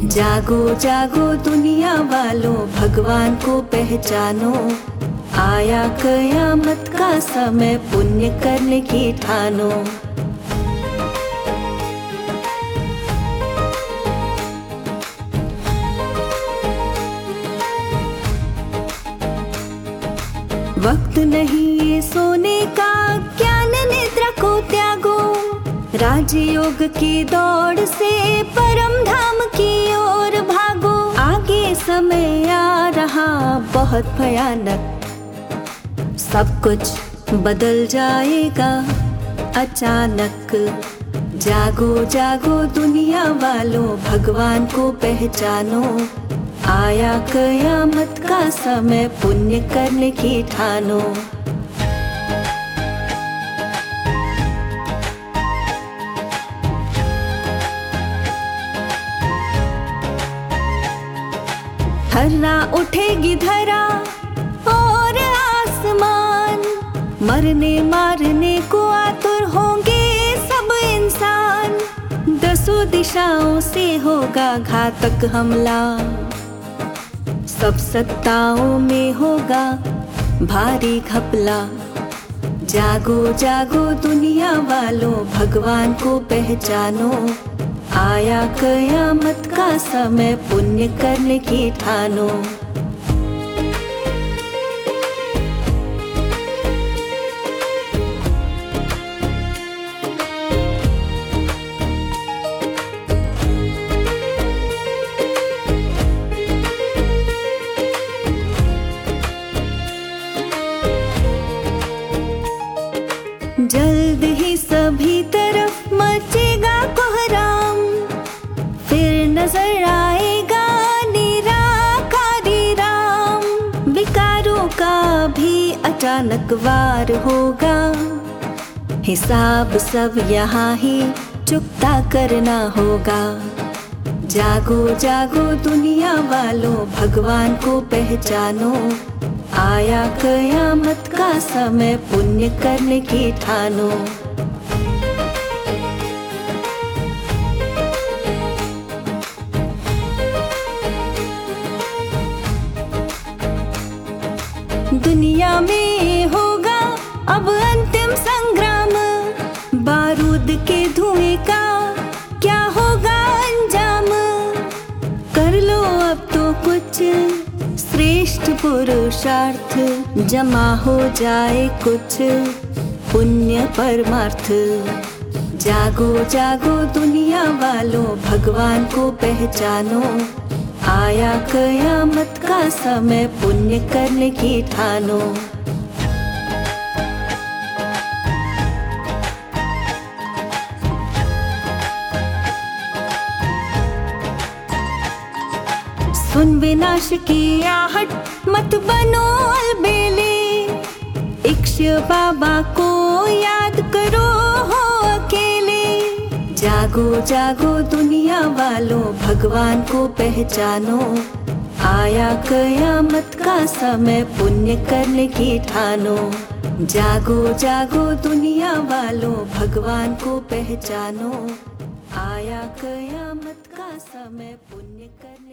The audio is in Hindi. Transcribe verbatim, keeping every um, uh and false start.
जागो जागो दुनिया वालों, भगवान को पहचानो। आया कयामत का समय, पुण्य करने की ठानो। वक्त नहीं ये सोने का, ज्ञान निद्रा को त्यागो। राजयोग की दौड़ से परम धाम की ओर भागो। आगे समय आ रहा बहुत भयानक, सब कुछ बदल जाएगा अचानक। जागो जागो दुनिया वालों, भगवान को पहचानो। आया कयामत का समय, पुण्य करने की ठानो। हर्रा उठेगी धरा और आसमान, मरने मारने को आतुर होंगे सब इंसान। दसों दिशाओं से होगा घातक हमला, सब सत्ताओं में होगा भारी घपला। जागो जागो दुनिया वालों, भगवान को पहचानो। आया कयामत का समय, पुण्य करने की ठानो। जल्द ही सभी तरफ मचेगा कोहराम, फिर नजर आएगा निराकारी राम। विकारों का भी अचानक वार होगा, हिसाब सब यहाँ ही चुकता करना होगा। जागो जागो दुनिया वालों, भगवान को पहचानो। आया कयामत का समय, पुण्य करने की ठानो। दुनिया में होगा अब अंतिम संग्राम, बारूद के धुएं का क्या होगा अंजाम। कर लो अब तो कुछ श्रेष्ठ पुरुषार्थ, जमा हो जाए कुछ पुण्य परमार्थ। जागो जागो दुनिया वालों, भगवान को पहचानो। आया कयामत का समय, पुण्य करने की ठानो। सुन विनाश की आहट, मत बनो अलबेले। इक्ष्य बाबा को याद करो हो अकेले। जागो जागो दुनिया वालों, भगवान को पहचानो। आया कयामत का समय, पुण्य करने की ठानो। जागो जागो दुनिया वालों, भगवान को पहचानो। आया कयामत का समय, पुण्य करने